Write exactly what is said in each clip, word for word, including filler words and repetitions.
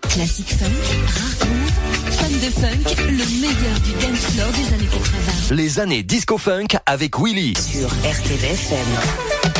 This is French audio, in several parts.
Classique funk, rare groove, fan de funk, le meilleur du dance floor des années quatre-vingts. Les années disco funk avec Willy sur R T V F M.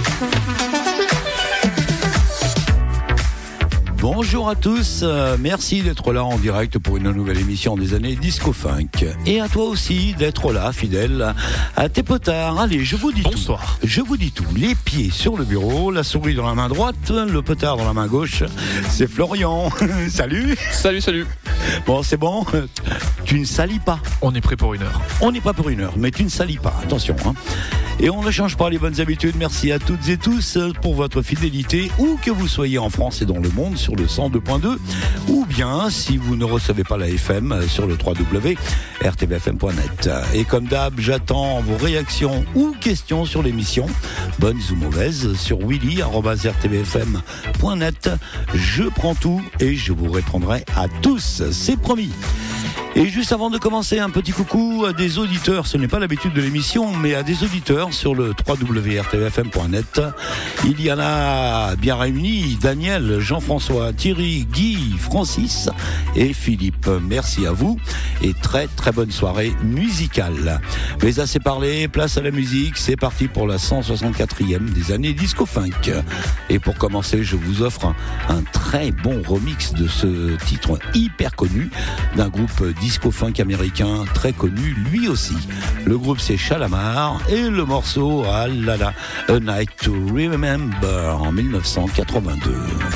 Bonjour à tous, euh, merci d'être là en direct pour une nouvelle émission des années Disco Funk. Et à toi aussi d'être là, fidèle à tes potards. Allez, je vous dis Bonsoir. tout. Je vous dis tout. Les pieds sur le bureau, la souris dans la main droite, le potard dans la main gauche. C'est Florian. Salut. Salut, salut. Bon, c'est bon. Tu ne salis pas. On est prêt pour une heure. On n'est pas pour une heure, mais tu ne salis pas. Attention, hein. Et on ne change pas les bonnes habitudes. Merci à toutes et tous pour votre fidélité, où que vous soyez en France et dans le monde, sur le cent deux point deux, ou bien, si vous ne recevez pas la F M, sur le w w w point r t v f m point net. Et comme d'hab, j'attends vos réactions ou questions sur l'émission, bonnes ou mauvaises, sur willy arobase r t v f m point net. Je prends tout et je vous répondrai à tous, c'est promis. Et juste avant de commencer, un petit coucou à des auditeurs, ce n'est pas l'habitude de l'émission, mais à des auditeurs sur le w w w point r t v f m point net. Il y en a bien réunis, Daniel, Jean-François, Thierry, Guy, Francis et Philippe. Merci à vous et très très bonne soirée musicale. Mais assez parlé, place à la musique, c'est parti pour la cent soixante-quatrième des années Disco Funk. Et pour commencer, je vous offre un, un très bon remix de ce titre hyper connu d'un groupe disco funk américain très connu lui aussi. Le groupe c'est Shalamar et le morceau ah là là, A Night to Remember en dix-neuf cent quatre-vingt-deux.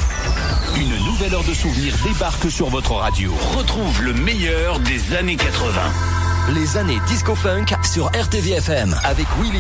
Une nouvelle heure de souvenirs débarque sur votre radio. Retrouve le meilleur des années quatre-vingts. Les années disco funk sur R T V F M avec Willy.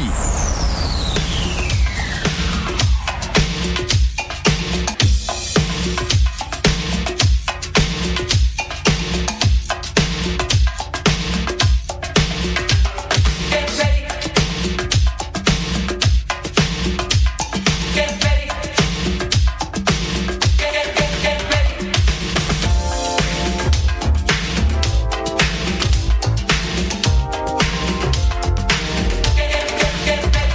Get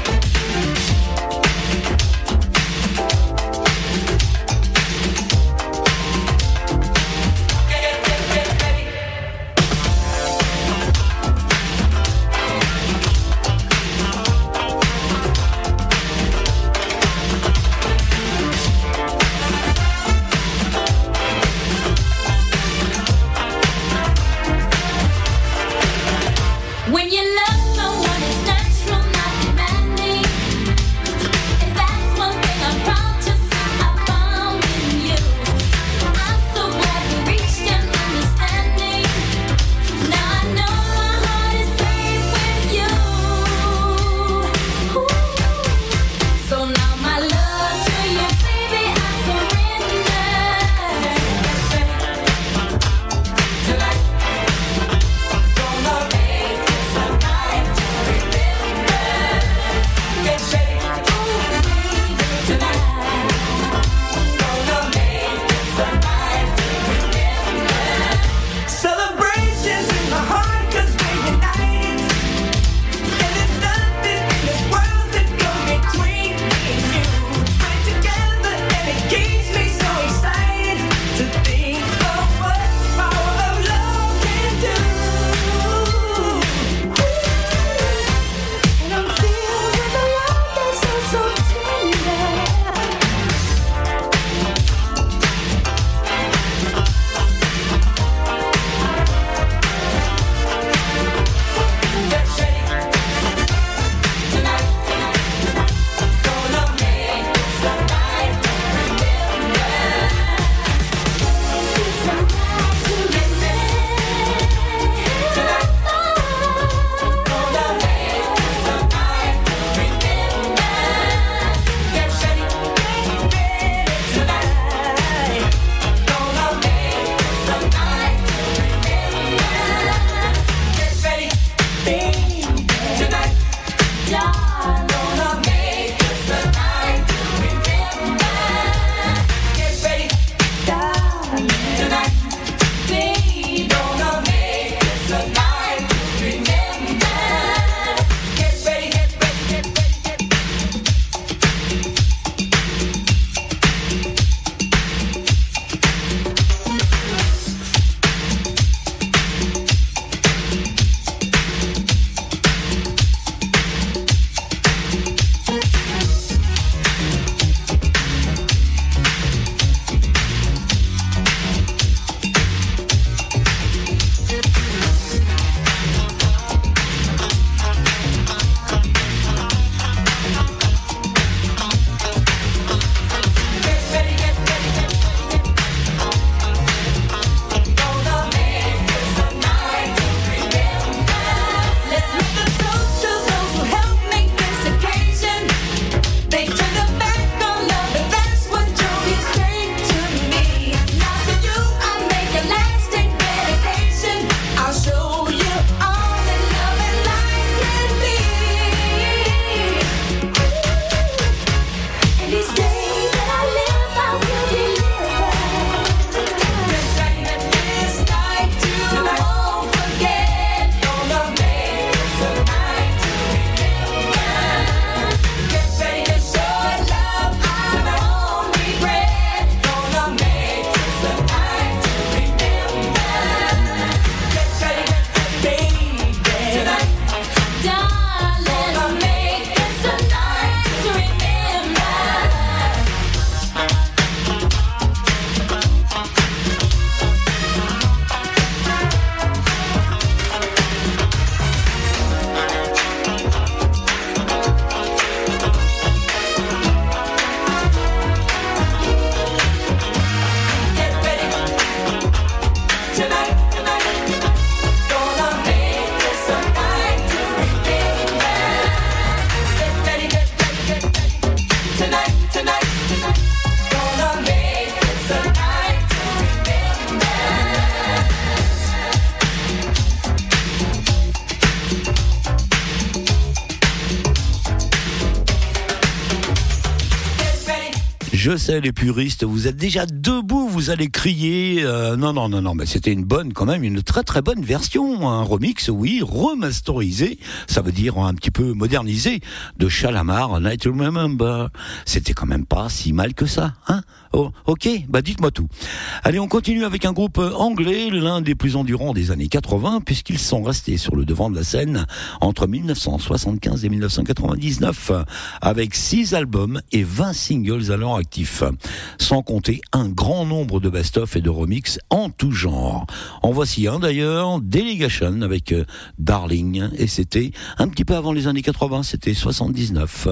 Je sais, les puristes, vous êtes déjà debout, vous allez crier. Euh, non, non, non, non, mais c'était une bonne, quand même, une très très bonne version. Un remix, oui, remasterisé, ça veut dire un petit peu modernisé, de Shalamar, Night to Remember. C'était quand même pas si mal que ça, hein? Oh, ok, bah dites-moi tout. Allez, on continue avec un groupe anglais, l'un des plus endurants des années quatre-vingts, puisqu'ils sont restés sur le devant de la scène entre mille neuf cent soixante-quinze et mille neuf cent quatre-vingt-dix-neuf, avec six albums et vingt singles à leur actif, sans compter un grand nombre de best-of et de remix en tout genre. En voici un d'ailleurs, Delegation avec Darling, et c'était un petit peu avant les années quatre-vingts, c'était soixante-dix-neuf.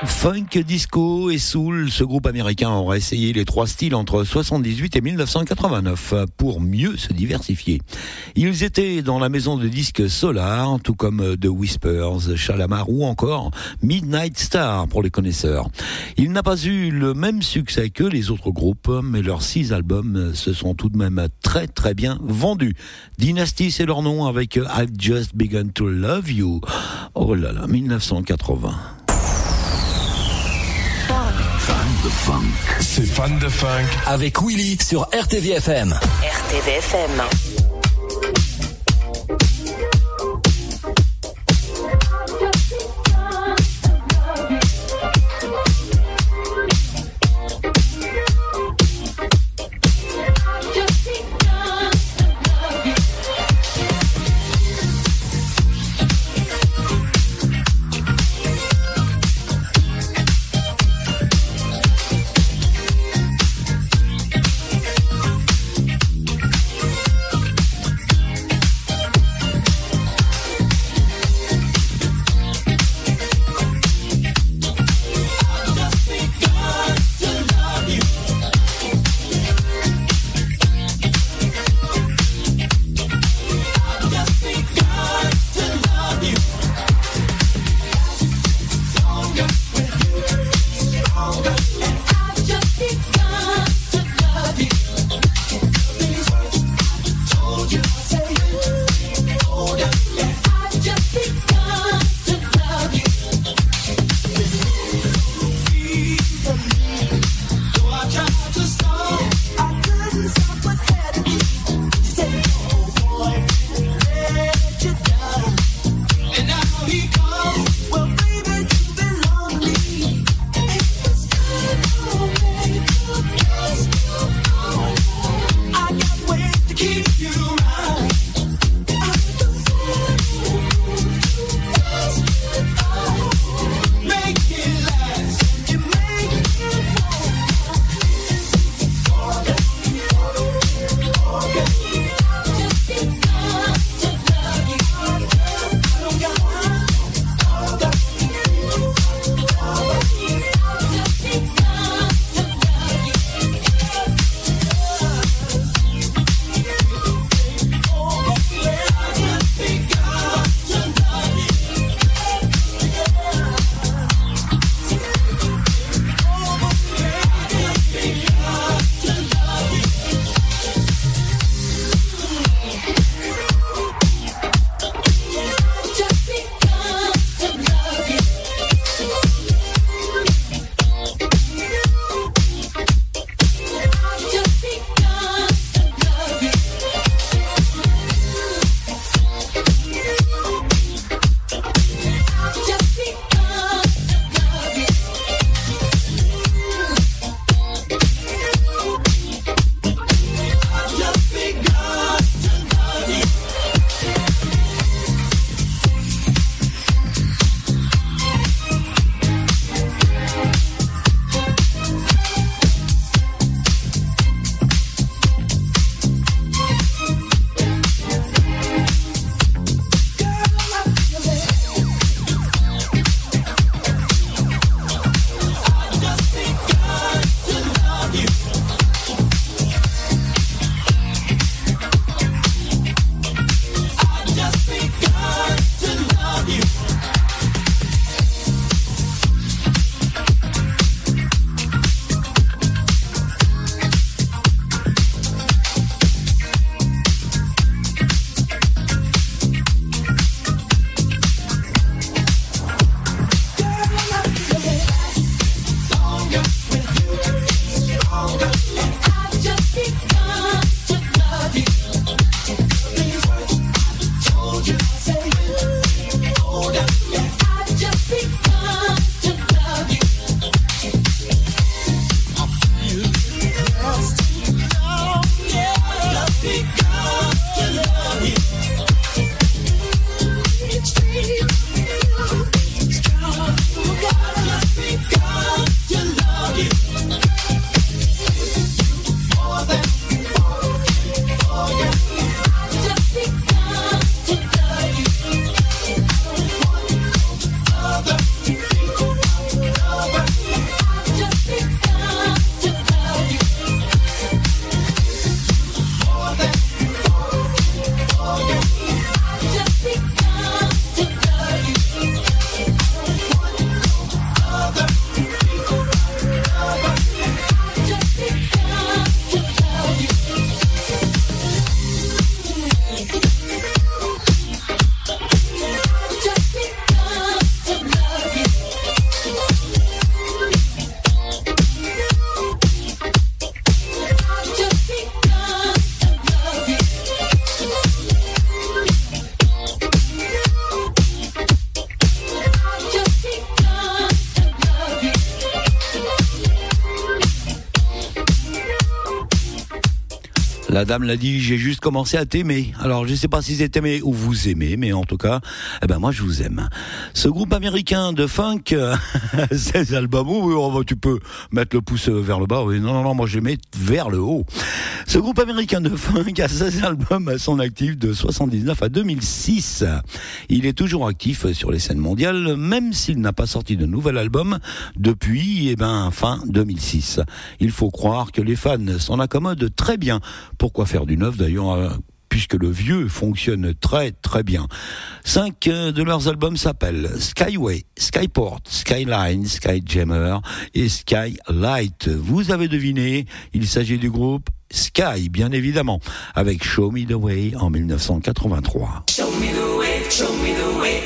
Funk, disco et soul, ce groupe américain aura essayé les trois styles entre soixante-dix-huit et mille neuf cent quatre-vingt-neuf pour mieux se diversifier. Ils étaient dans la maison de disques Solar, tout comme The Whispers, Shalamar ou encore Midnight Star pour les connaisseurs. Il n'a pas eu le même succès que les autres groupes, mais leurs six albums se sont tout de même très très bien vendus. Dynasty, c'est leur nom, avec I've Just Begun to Love You. Oh là là, mille neuf cent quatre-vingts. Fan de funk. C'est Fan de funk. Avec Willy sur R T V F M. R T V F M. La dame l'a dit, j'ai juste commencé à t'aimer. Alors, je sais pas si c'est aimé ou vous aimez, mais en tout cas, eh ben, moi, je vous aime. Ce groupe américain de funk, seize albums, oui, oh, tu peux mettre le pouce vers le bas, oui, non, non, non, moi, je les mets vers le haut. Ce groupe américain de funk a seize albums à son actif de soixante-dix-neuf à deux mille six. Il est toujours actif sur les scènes mondiales, même s'il n'a pas sorti de nouvel album depuis, eh ben, fin deux mille six. Il faut croire que les fans s'en accommodent très bien. Pourquoi faire du neuf d'ailleurs, puisque le vieux fonctionne très très bien. Cinq de leurs albums s'appellent Skyway, Skyport, Skyline, Skyjammer et Skylight. Vous avez deviné, il s'agit du groupe Sky, bien évidemment, avec Show Me The Way en dix-neuf cent quatre-vingt-trois. Show me the way, show me the way.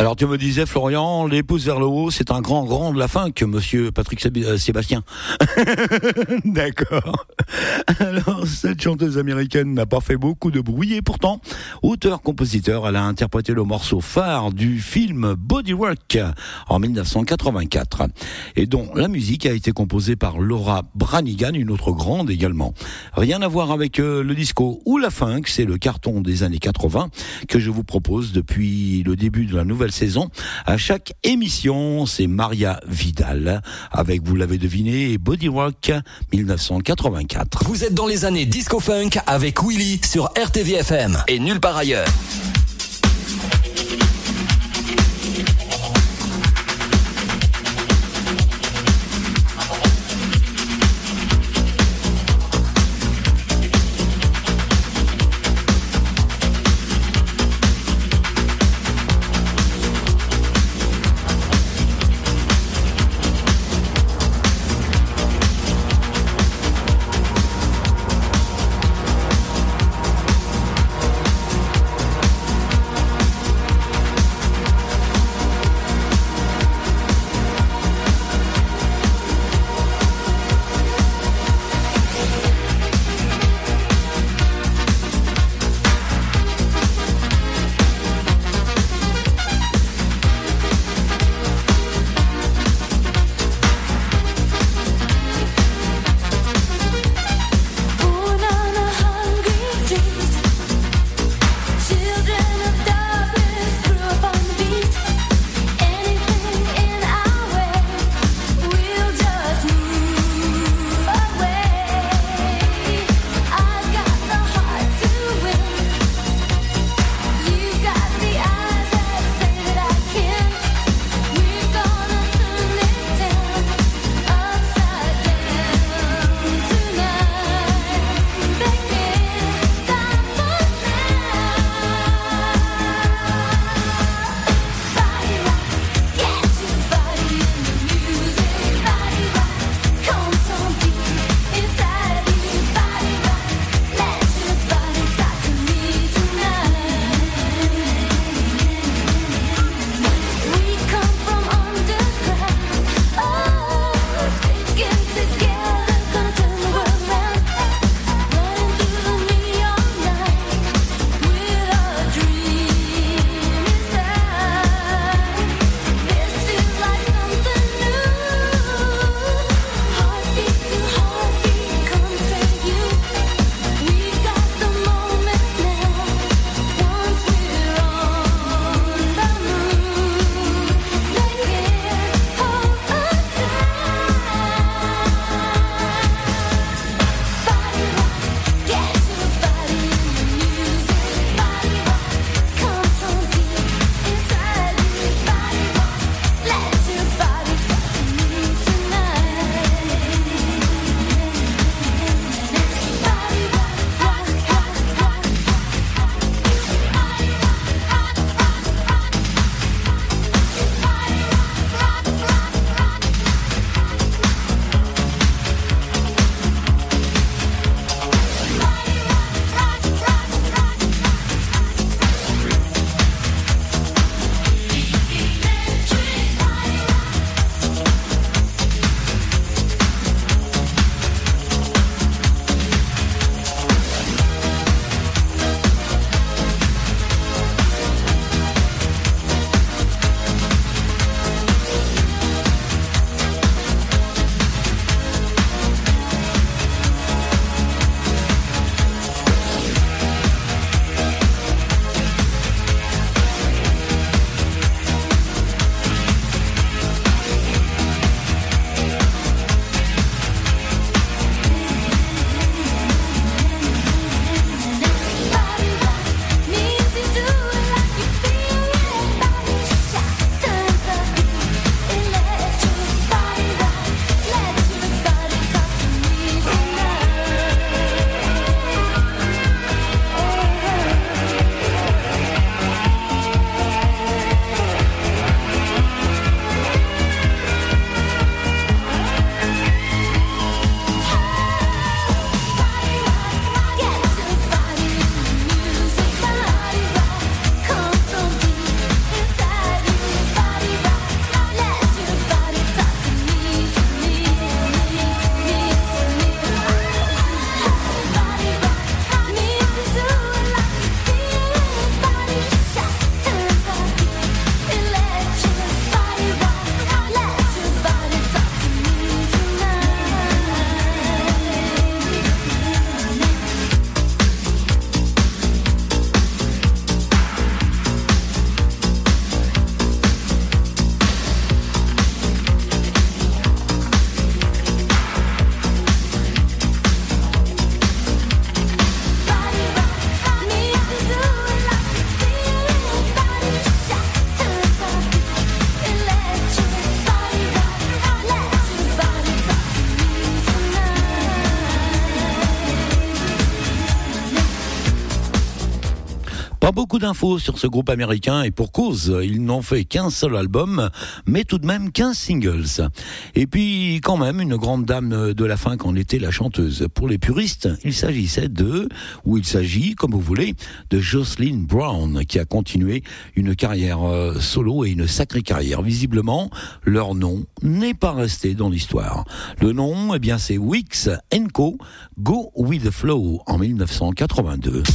Alors tu me disais, Florian, les pouces vers le haut, c'est un grand grand de la fin que monsieur Patrick Séb- euh, Sébastien. D'accord. Alors cette chanteuse américaine n'a pas fait beaucoup de bruit et pourtant, auteur-compositeur, elle a interprété le morceau phare du film Bodywork en dix-neuf cent quatre-vingt-quatre et dont la musique a été composée par Laura Branigan, une autre grande également. Rien à voir avec euh, le disco ou la funk, c'est le carton des années quatre-vingts que je vous propose depuis le début de la nouvelle saison. À chaque émission, c'est Maria Vidal avec, vous l'avez deviné, Bodywork dix-neuf cent quatre-vingt-quatre. Vous êtes dans les années disco funk avec Willy sur R T V F M et nulle part ailleurs. Pas beaucoup d'infos sur ce groupe américain et pour cause, ils n'ont fait qu'un seul album, mais tout de même quinze singles. Et puis quand même une grande dame de la funk en était la chanteuse. Pour les puristes, il s'agissait de, ou il s'agit, comme vous voulez, de Jocelyn Brown, qui a continué une carrière solo et une sacrée carrière. Visiblement, leur nom n'est pas resté dans l'histoire. Le nom, eh bien, c'est Weeks and Co. Go With The Flow en dix-neuf cent quatre-vingt-deux.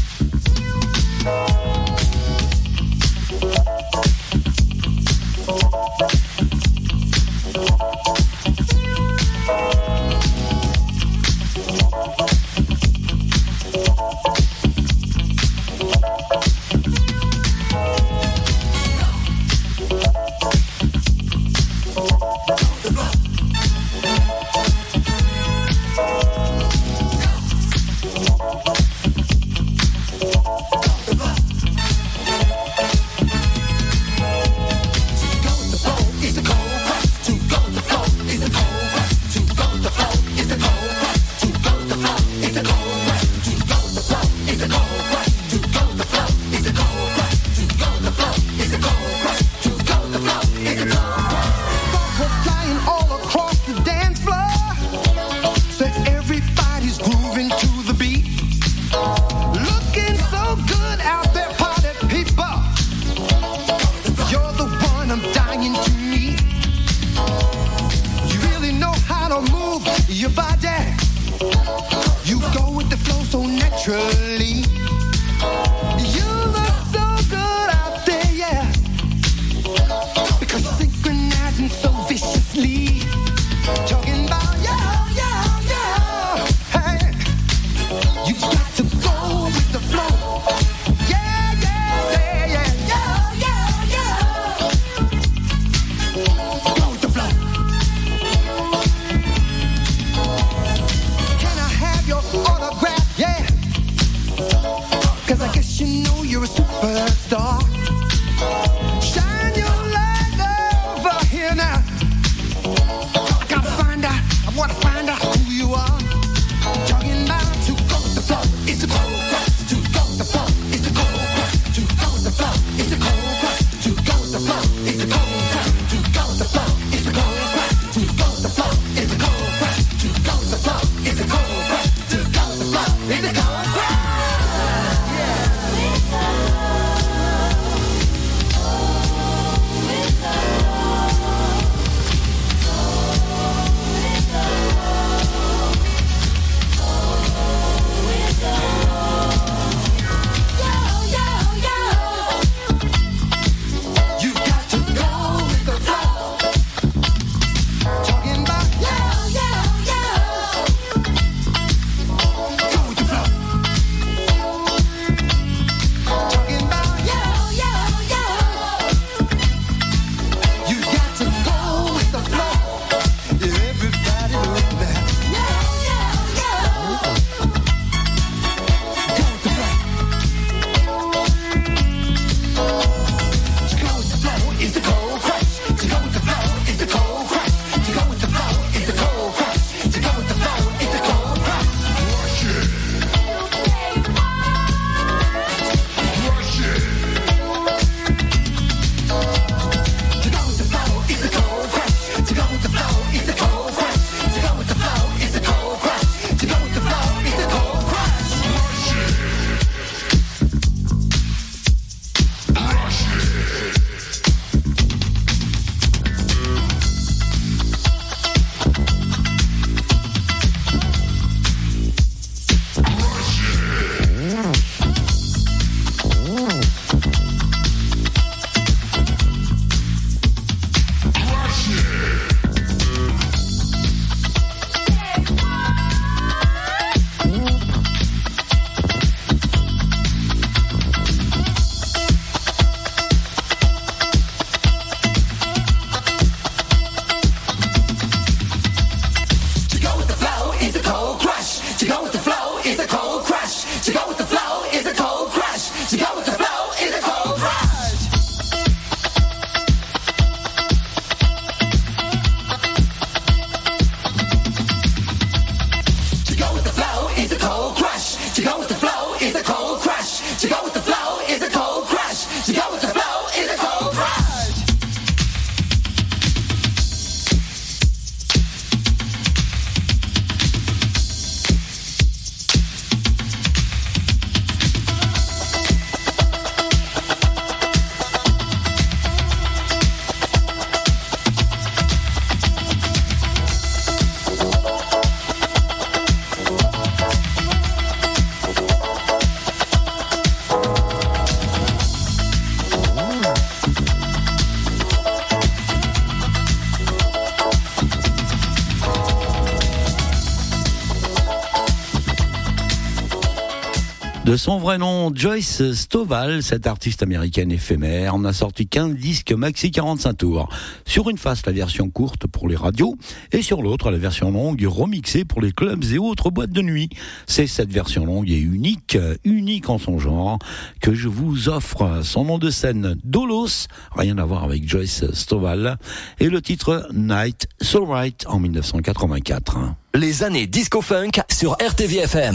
Find De son vrai nom, Joyce Stovall, cette artiste américaine éphémère, en a sorti quinze disques maxi quarante-cinq tours. Sur une face, la version courte pour les radios, et sur l'autre, la version longue remixée pour les clubs et autres boîtes de nuit. C'est cette version longue et unique, unique en son genre, que je vous offre. Son nom de scène, Dolos, rien à voir avec Joyce Stovall, et le titre Night So Right en dix-neuf cent quatre-vingt-quatre. Les années disco-funk sur R T V F M.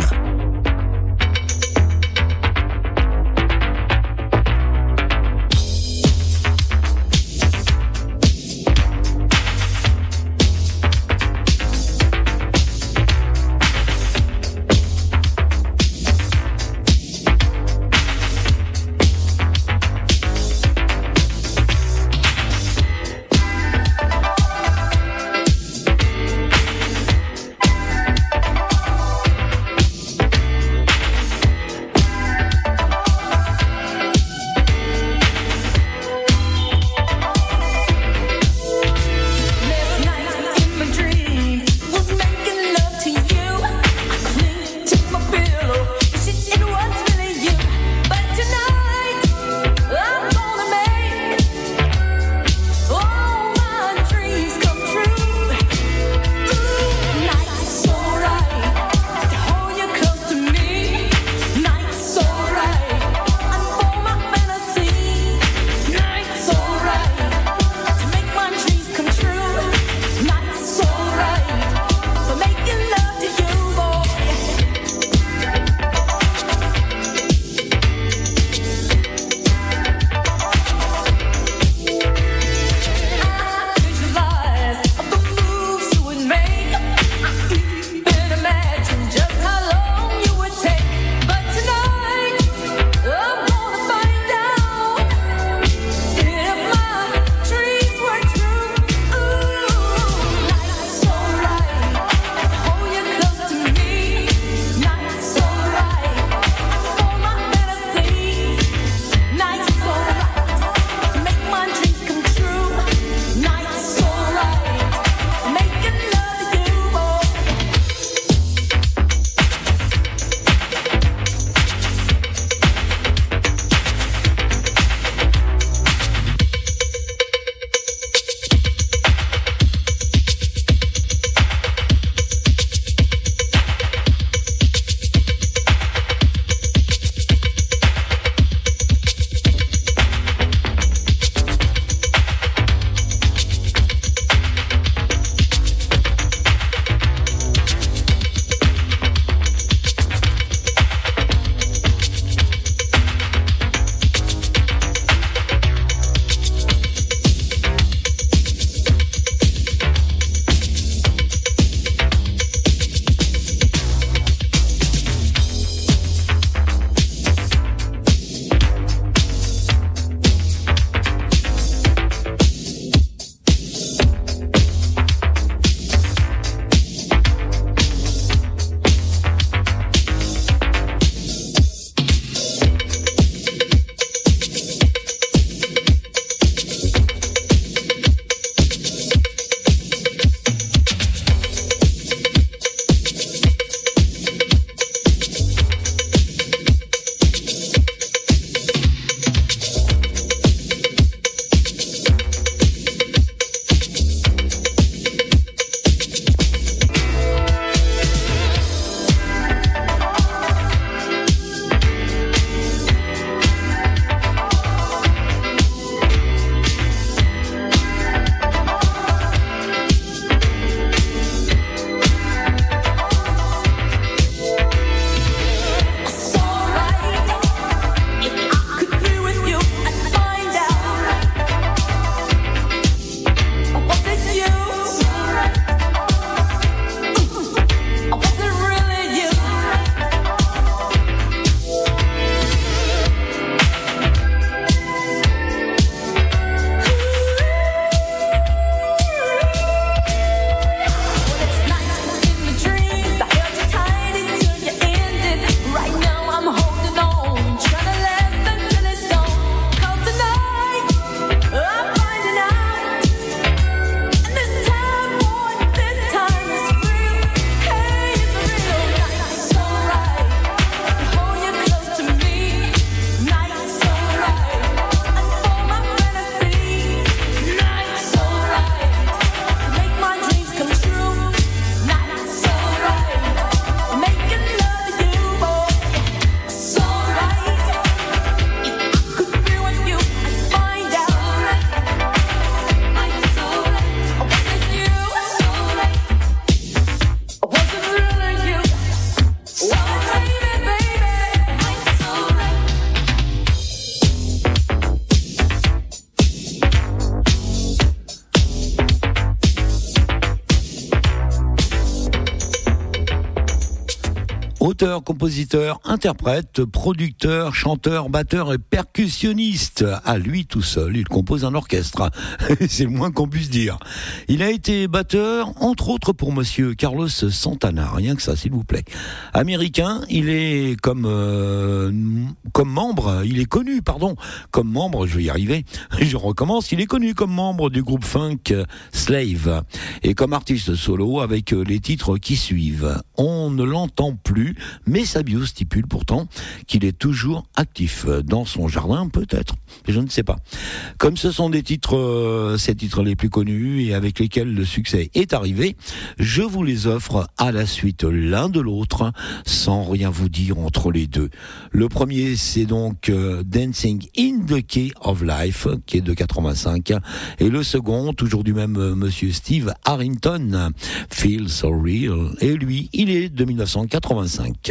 Auteur, compositeur, interprète, producteur, chanteur, batteur et percussionniste. À lui tout seul, il compose un orchestre. C'est le moins qu'on puisse dire. Il a été batteur, entre autres pour monsieur Carlos Santana. Rien que ça, s'il vous plaît. Américain, il est comme, euh, comme membre, il est connu, pardon, comme membre, je vais y arriver, je recommence, il est connu comme membre du groupe funk Slave. Et comme artiste solo avec les titres qui suivent. On ne l'entend plus, mais sa bio stipule pourtant qu'il est toujours actif dans son jardin, peut-être, je ne sais pas. Comme ce sont des titres, euh, ces titres les plus connus et avec lesquels le succès est arrivé, je vous les offre à la suite l'un de l'autre, sans rien vous dire entre les deux. Le premier, c'est donc euh, Dancing in the Key of Life, qui est de quatre-vingt-cinq, et le second, toujours du même euh, monsieur Steve Harrington, Feel So Real, et lui, il est de mille neuf cent quatre-vingt-cinq.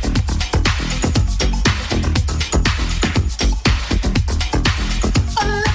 Oh,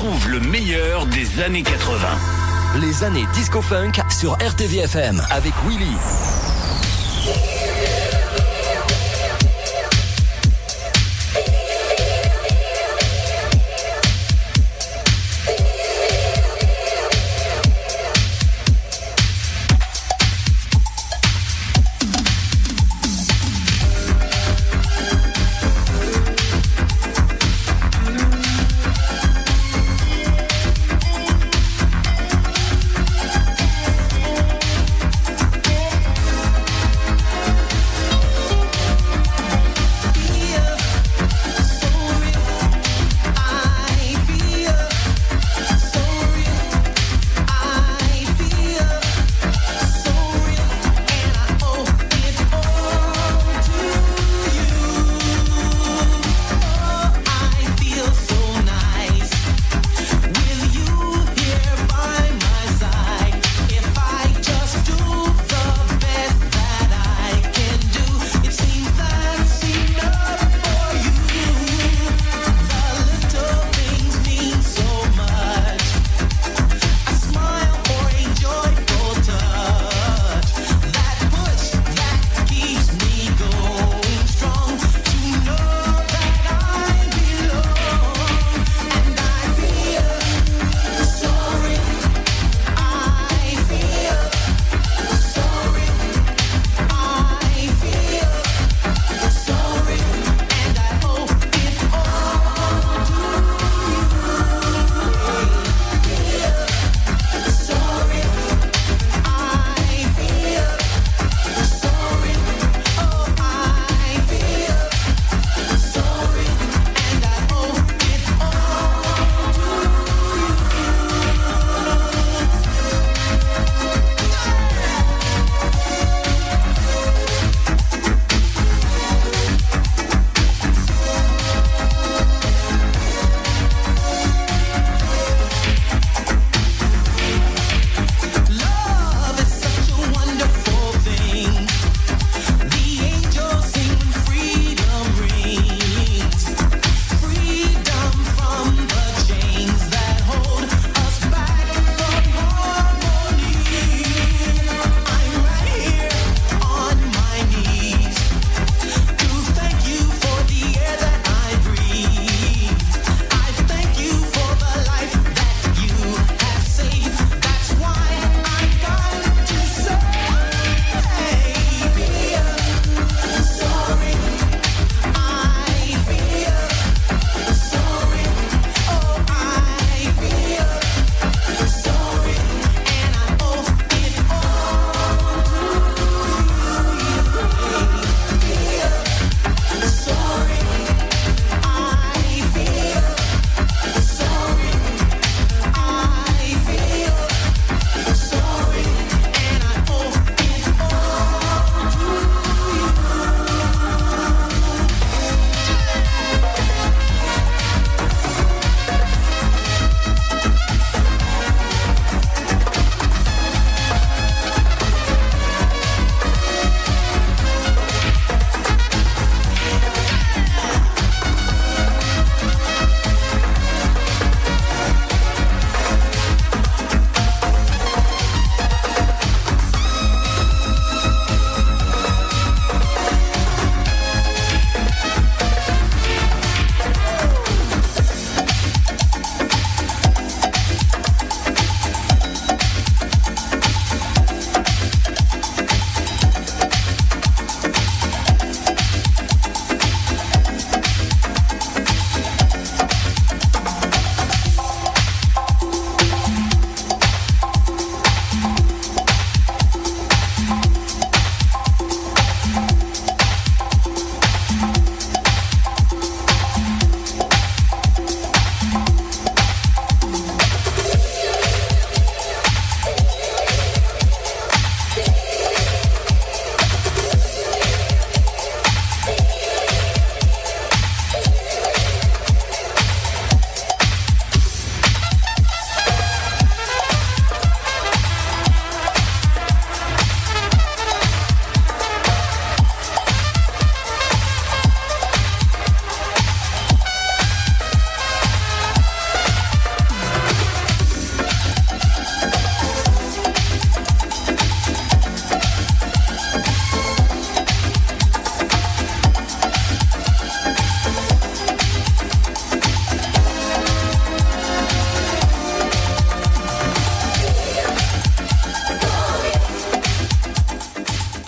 Retrouve le meilleur des années quatre-vingts. Les années disco-funk sur R T V F M avec Willy. We'll be right back.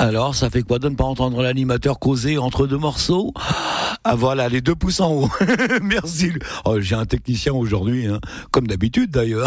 Alors, ça fait quoi de ne pas entendre l'animateur causer entre deux morceaux? Ah voilà, les deux pouces en haut. Merci. Oh, j'ai un technicien aujourd'hui, hein, comme d'habitude d'ailleurs.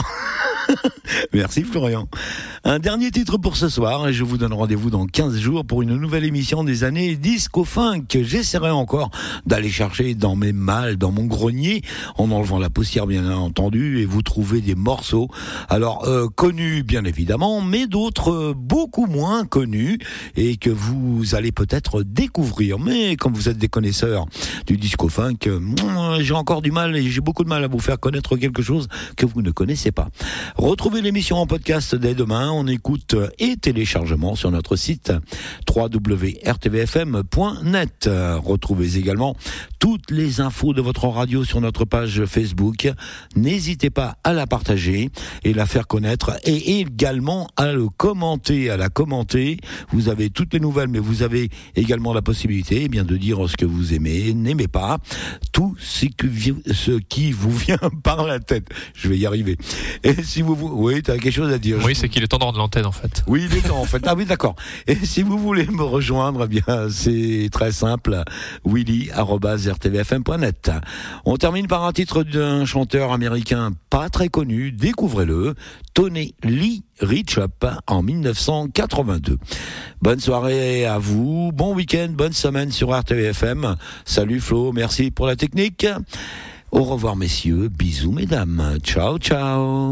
Merci Florian. Un dernier titre pour ce soir et je vous donne rendez-vous dans quinze jours pour une nouvelle émission des années disco funk. J'essaierai encore d'aller chercher dans mes malles, dans mon grenier, en enlevant la poussière bien entendu, et vous trouver des morceaux. Alors euh, connus bien évidemment, mais d'autres euh, beaucoup moins connus et que vous allez peut-être découvrir. Mais comme vous êtes des connaisseurs du disco funk, euh, j'ai encore du mal et j'ai beaucoup de mal à vous faire connaître quelque chose que vous ne connaissez pas. Retrouvez l'émission en podcast dès demain, on écoute et téléchargement sur notre site w w w point r t v f m point net. Retrouvez également toutes les infos de votre radio sur notre page Facebook. N'hésitez pas à la partager et la faire connaître et également à le commenter, à la commenter. Vous avez toutes les nouvelles, mais vous avez également la possibilité eh bien, de dire ce que vous aimez, n'aimez pas, tout ce, que, ce qui vous vient par la tête. Je vais y arriver. Et si vous, oui, tu as quelque chose à dire. Oui, c'est qu'il est temps de rendre l'antenne en fait. Oui, il est temps en fait. Ah oui, d'accord. Et si vous voulez me rejoindre, eh bien, c'est très simple. willy arobase r t v f m point net. On termine par un titre d'un chanteur américain pas très connu. Découvrez-le. Tony Lee Reach Up en dix-neuf cent quatre-vingt-deux. Bonne soirée à vous. Bon week-end. Bonne semaine sur R T V F M. Salut Flo. Merci pour la technique. Au revoir messieurs, bisous mesdames, ciao ciao.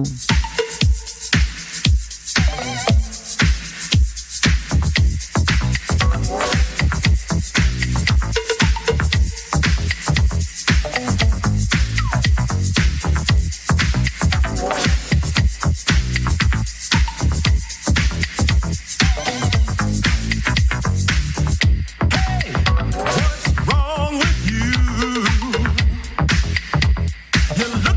You look